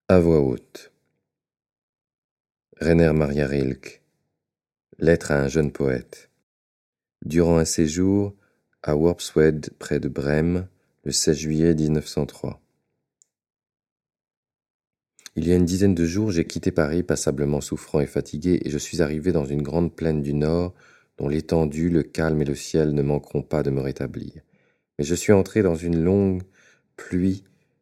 À voix haute. Rainer Maria Rilke. Lettre à un jeune poète. Durant un séjour à Worpswede, près de Brême, le 16 juillet 1903. Il y a une dizaine de jours, j'ai quitté Paris, passablement souffrant et fatigué, et je suis arrivé dans une grande plaine du Nord, dont l'étendue, le calme et le ciel ne manqueront pas de me rétablir. Mais je suis entré dans une longue pluie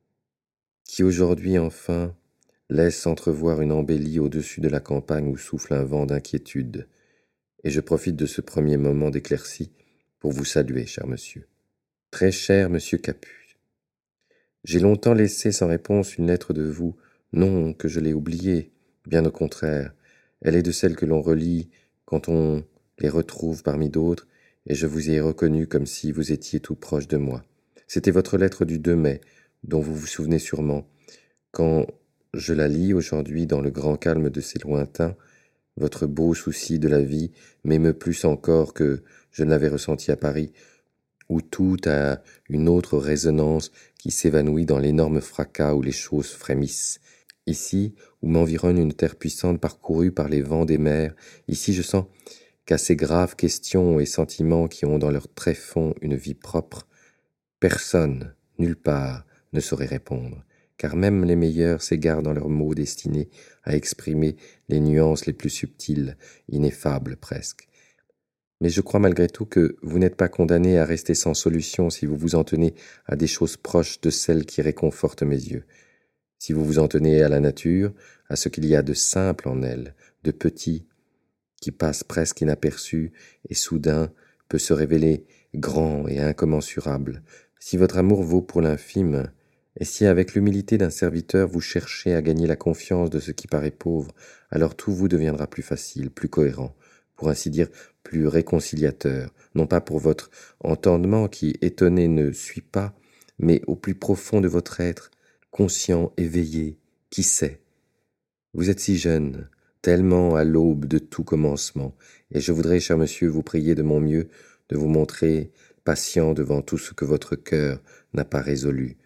qui aujourd'hui, enfin, laisse entrevoir une embellie au-dessus de la campagne où souffle un vent d'inquiétude. Et je profite de ce premier moment d'éclaircie pour vous saluer, cher monsieur. Très cher monsieur Capu, j'ai longtemps laissé sans réponse une lettre de vous, non que je l'ai oubliée, bien au contraire, elle est de celles que l'on relit quand on les retrouve parmi d'autres, et je vous ai reconnu comme si vous étiez tout proche de moi. C'était votre lettre du 2 mai, dont vous vous souvenez sûrement. Quand je la lis aujourd'hui dans le grand calme de ces lointains, votre beau souci de la vie m'émeut plus encore que je ne l'avais ressenti à Paris, où tout a une autre résonance qui s'évanouit dans l'énorme fracas où les choses frémissent. Ici, où m'environne une terre puissante parcourue par les vents des mers, ici je sens qu'à ces graves questions et sentiments qui ont dans leur tréfonds une vie propre, personne, nulle part, ne saurait répondre, car même les meilleurs s'égarent dans leurs mots destinés à exprimer les nuances les plus subtiles, ineffables presque. Mais je crois malgré tout que vous n'êtes pas condamné à rester sans solution si vous vous en tenez à des choses proches de celles qui réconfortent mes yeux. Si vous vous en tenez à la nature, à ce qu'il y a de simple en elle, de petit, qui passe presque inaperçu et soudain peut se révéler grand et incommensurable, si votre amour vaut pour l'infime, et si avec l'humilité d'un serviteur vous cherchez à gagner la confiance de ce qui paraît pauvre, alors tout vous deviendra plus facile, plus cohérent, pour ainsi dire plus réconciliateur, non pas pour votre entendement qui, étonné, ne suit pas, mais au plus profond de votre être, conscient, éveillé, qui sait. Vous êtes si jeune, tellement à l'aube de tout commencement, et je voudrais, cher monsieur, vous prier de mon mieux de vous montrer patient devant tout ce que votre cœur n'a pas résolu,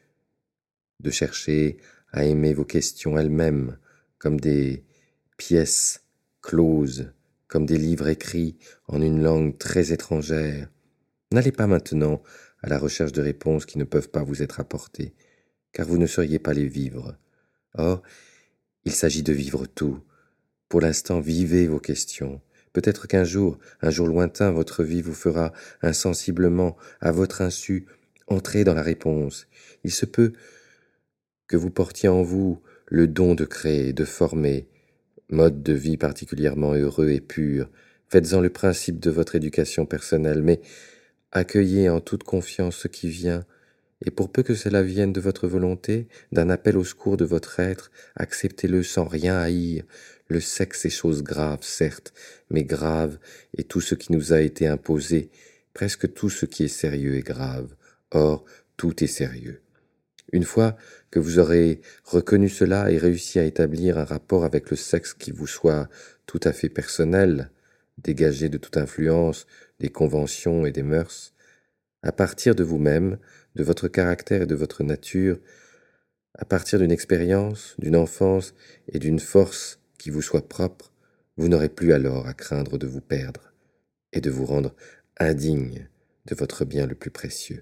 de chercher à aimer vos questions elles-mêmes comme des pièces closes, comme des livres écrits en une langue très étrangère. N'allez pas maintenant à la recherche de réponses qui ne peuvent pas vous être apportées, car vous ne sauriez pas les vivre. Or, il s'agit de vivre tout. Pour l'instant, vivez vos questions. Peut-être qu'un jour, un jour lointain, votre vie vous fera insensiblement, à votre insu, entrer dans la réponse. Il se peut que vous portiez en vous le don de créer, de former, mode de vie particulièrement heureux et pur. Faites-en le principe de votre éducation personnelle, mais accueillez en toute confiance ce qui vient, et pour peu que cela vienne de votre volonté, d'un appel au secours de votre être, acceptez-le sans rien haïr. Le sexe est chose grave, certes, mais grave est tout ce qui nous a été imposé. Presque tout ce qui est sérieux est grave. Or, tout est sérieux. Une fois que vous aurez reconnu cela et réussi à établir un rapport avec le sexe qui vous soit tout à fait personnel, dégagé de toute influence des conventions et des mœurs, à partir de vous-même, de votre caractère et de votre nature, à partir d'une expérience, d'une enfance et d'une force qui vous soit propre, vous n'aurez plus alors à craindre de vous perdre et de vous rendre indigne de votre bien le plus précieux.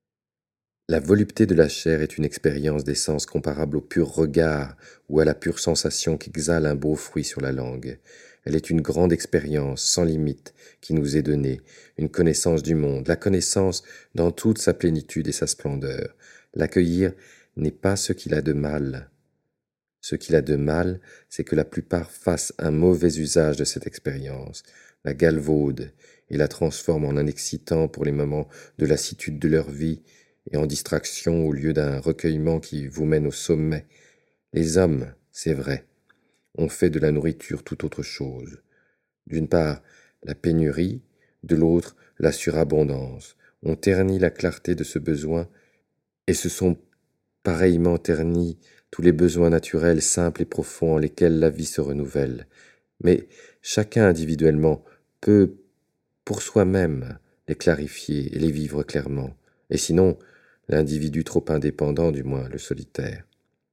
La volupté de la chair est une expérience des sens comparable au pur regard ou à la pure sensation qu'exhale un beau fruit sur la langue. Elle est une grande expérience sans limite qui nous est donnée, une connaissance du monde, la connaissance dans toute sa plénitude et sa splendeur. L'accueillir n'est pas ce qu'il a de mal. Ce qu'il a de mal, c'est que la plupart fassent un mauvais usage de cette expérience, la galvaudent et la transforment en un excitant pour les moments de lassitude de leur vie, et en distraction au lieu d'un recueillement qui vous mène au sommet. Les hommes, c'est vrai, ont fait de la nourriture tout autre chose. D'une part, la pénurie, de l'autre, la surabondance, ont terni la clarté de ce besoin, et se sont pareillement ternis tous les besoins naturels simples et profonds en lesquels la vie se renouvelle. Mais chacun individuellement peut, pour soi-même, les clarifier et les vivre clairement, et sinon, l'individu trop indépendant, du moins le solitaire.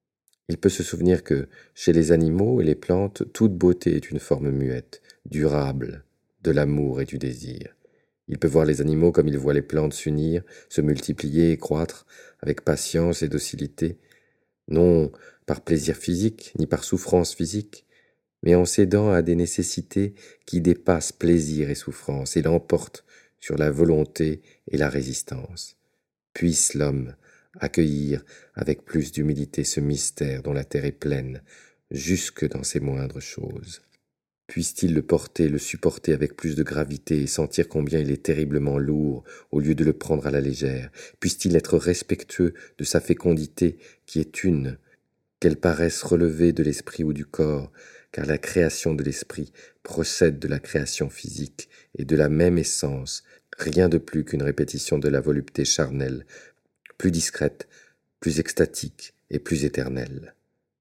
Il peut se souvenir que, chez les animaux et les plantes, toute beauté est une forme muette, durable, de l'amour et du désir. Il peut voir les animaux comme il voit les plantes s'unir, se multiplier et croître, avec patience et docilité, non par plaisir physique, ni par souffrance physique, mais en cédant à des nécessités qui dépassent plaisir et souffrance et l'emportent sur la volonté et la résistance. Puisse l'homme accueillir avec plus d'humilité ce mystère dont la terre est pleine, jusque dans ses moindres choses. Puisse-t-il le porter, le supporter avec plus de gravité et sentir combien il est terriblement lourd au lieu de le prendre à la légère. Puisse-t-il être respectueux de sa fécondité qui est une, qu'elle paraisse relever de l'esprit ou du corps, car la création de l'esprit procède de la création physique et de la même essence, rien de plus qu'une répétition de la volupté charnelle, plus discrète, plus extatique et plus éternelle.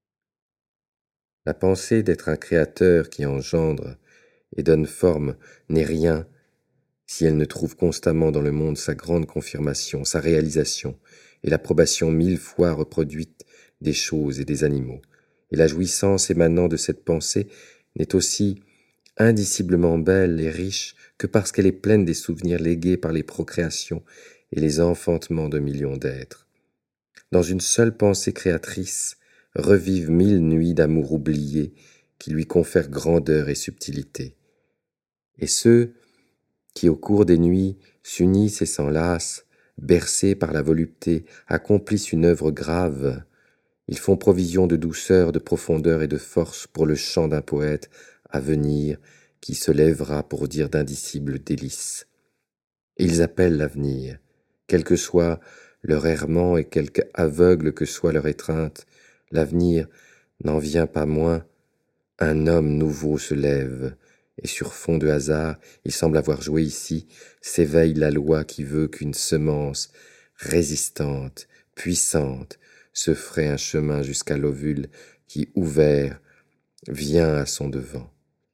La pensée d'être un créateur qui engendre et donne forme n'est rien si elle ne trouve constamment dans le monde sa grande confirmation, sa réalisation et l'approbation 1000 fois reproduite des choses et des animaux. Et la jouissance émanant de cette pensée n'est aussi indiciblement belle et riche que parce qu'elle est pleine des souvenirs légués par les procréations et les enfantements de millions d'êtres. Dans une seule pensée créatrice revivent 1000 nuits d'amour oubliées qui lui confèrent grandeur et subtilité. Et ceux qui, au cours des nuits, s'unissent et s'enlacent, bercés par la volupté, accomplissent une œuvre grave. Ils font provision de douceur, de profondeur et de force pour le chant d'un poète à venir qui se lèvera pour dire d'indicibles délices. Ils appellent l'avenir, quel que soit leur errement et quelque aveugle que soit leur étreinte, l'avenir n'en vient pas moins. Un homme nouveau se lève, et sur fond de hasard, il semble avoir joué ici, s'éveille la loi qui veut qu'une semence résistante, puissante, se ferait un chemin jusqu'à l'ovule qui, ouvert, vient à son devant.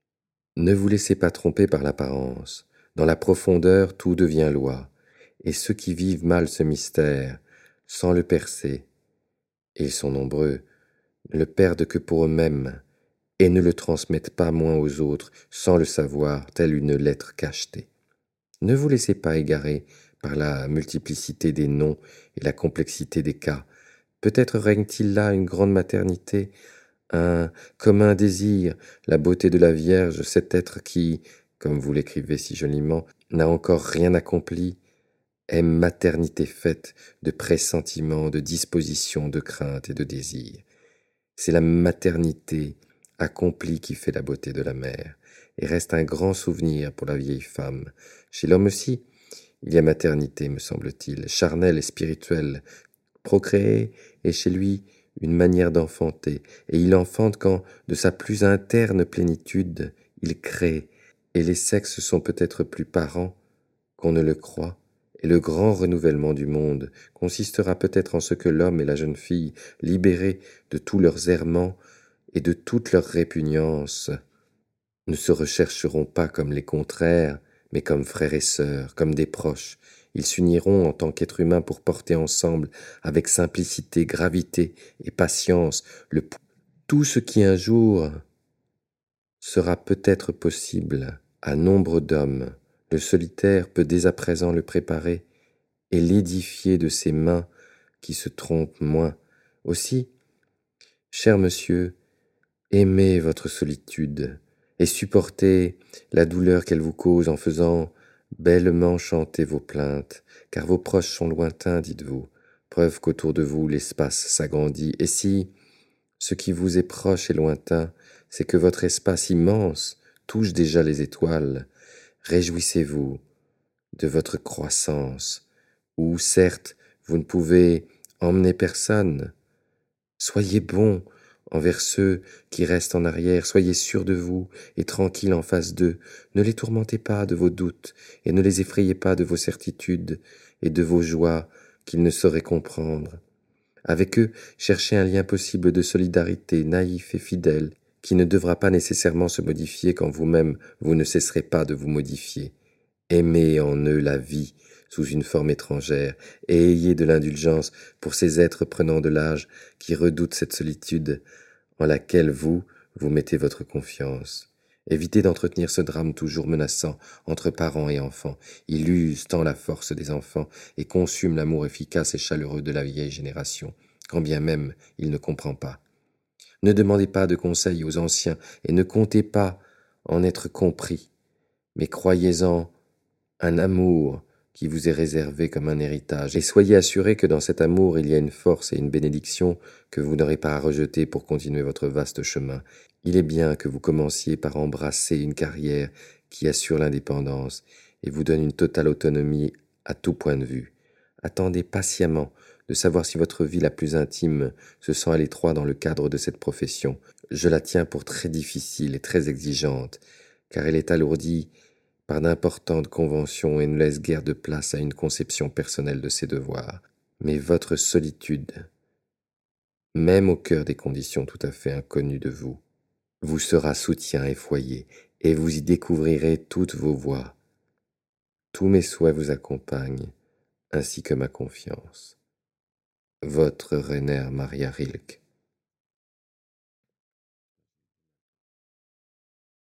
Ne vous laissez pas tromper par l'apparence. Dans la profondeur, tout devient loi, et ceux qui vivent mal ce mystère, sans le percer, et ils sont nombreux, ne le perdent que pour eux-mêmes, et ne le transmettent pas moins aux autres sans le savoir, telle une lettre cachetée. Ne vous laissez pas égarer par la multiplicité des noms et la complexité des cas. Peut-être règne-t-il là une grande maternité, un commun désir, la beauté de la Vierge, cet être qui, comme vous l'écrivez si joliment, n'a encore rien accompli, est maternité faite de pressentiments, de dispositions, de craintes et de désirs. C'est la maternité accomplie qui fait la beauté de la mère, et reste un grand souvenir pour la vieille femme. Chez l'homme aussi, il y a maternité, me semble-t-il, charnelle et spirituelle. Procréer est chez lui une manière d'enfanter, et il enfante quand, de sa plus interne plénitude, il crée, et les sexes sont peut-être plus parents qu'on ne le croit, et le grand renouvellement du monde consistera peut-être en ce que l'homme et la jeune fille, libérés de tous leurs errements et de toutes leurs répugnances, ne se rechercheront pas comme les contraires, mais comme frères et sœurs, comme des proches. Ils s'uniront en tant qu'êtres humains pour porter ensemble, avec simplicité, gravité et patience, tout ce qui un jour sera peut-être possible à nombre d'hommes. Le solitaire peut dès à présent le préparer et l'édifier de ses mains qui se trompent moins. Aussi, cher monsieur, aimez votre solitude et supportez la douleur qu'elle vous cause en faisant bellement chanter vos plaintes, car vos proches sont lointains, dites-vous, preuve qu'autour de vous l'espace s'agrandit. Et si ce qui vous est proche et lointain, c'est que votre espace immense touche déjà les étoiles, réjouissez-vous de votre croissance, où certes vous ne pouvez emmener personne. Soyez bons envers ceux qui restent en arrière, soyez sûrs de vous et tranquilles en face d'eux. Ne les tourmentez pas de vos doutes et ne les effrayez pas de vos certitudes et de vos joies qu'ils ne sauraient comprendre. Avec eux, cherchez un lien possible de solidarité, naïf et fidèle, qui ne devra pas nécessairement se modifier quand vous-même vous ne cesserez pas de vous modifier. Aimez en eux la vie sous une forme étrangère, et ayez de l'indulgence pour ces êtres prenant de l'âge qui redoutent cette solitude en laquelle vous mettez votre confiance. Évitez d'entretenir ce drame toujours menaçant entre parents et enfants. Il use tant la force des enfants et consume l'amour efficace et chaleureux de la vieille génération, quand bien même il ne comprend pas. Ne demandez pas de conseils aux anciens et ne comptez pas en être compris, mais croyez-en un amour qui vous est réservé comme un héritage, et soyez assurés que dans cet amour il y a une force et une bénédiction que vous n'aurez pas à rejeter pour continuer votre vaste chemin. Il est bien que vous commenciez par embrasser une carrière qui assure l'indépendance et vous donne une totale autonomie à tout point de vue. Attendez patiemment de savoir si votre vie la plus intime se sent à l'étroit dans le cadre de cette profession. Je la tiens pour très difficile et très exigeante, car elle est alourdie par d'importantes conventions et ne laisse guère de place à une conception personnelle de ses devoirs. Mais votre solitude, même au cœur des conditions tout à fait inconnues de vous sera soutien et foyer, et vous y découvrirez toutes vos voies. Tous mes souhaits vous accompagnent, ainsi que ma confiance. Votre Rainer Maria Rilke.